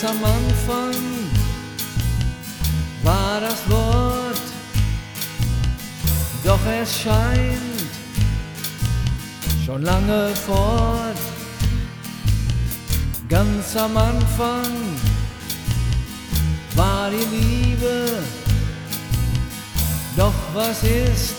Ganz am Anfang war das Wort, doch es scheint schon lange fort. Ganz am Anfang war die Liebe, doch was ist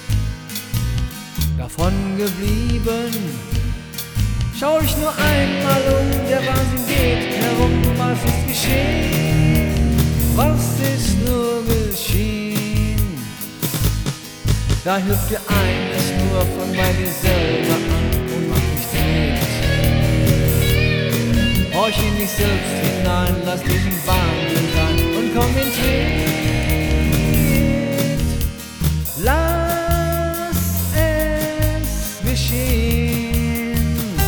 davon geblieben? Schau ich nur einmal der Wahnsinn geht herum. Was ist geschehen? Was ist nur geschehen? Da hilft dir eines nur von bei dir selber an und mach nichts mit. Horch in dich selbst hinein, lass dich in Wahnsinn rein und komm in Tritt. Lass es geschehen.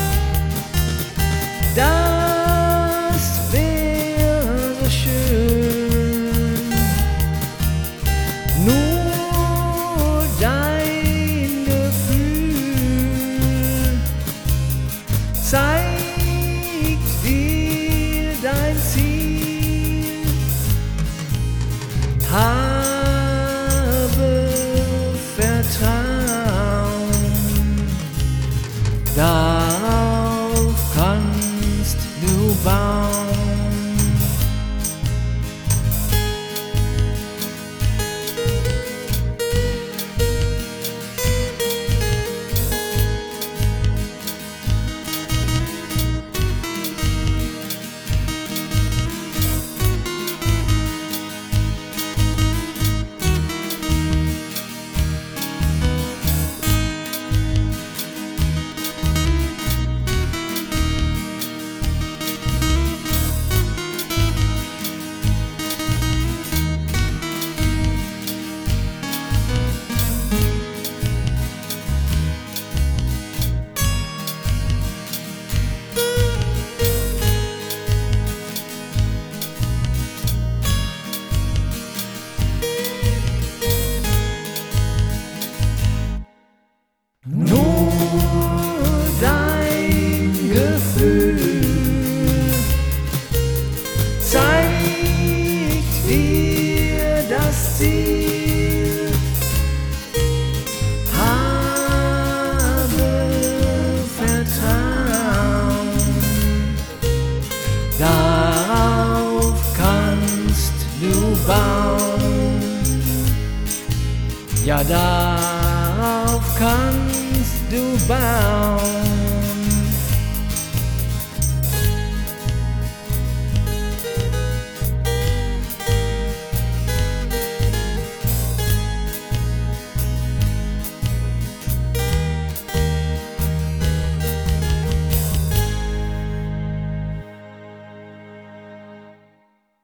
Das wäre so schön. Nur dein Gefühl zeigt dir dein Ziel. Habe Vertrauen, darauf kannst du bauen. Zeigt dir das Ziel. Habe Vertrauen, darauf kannst du bauen. Ja, darauf kannst du bauen.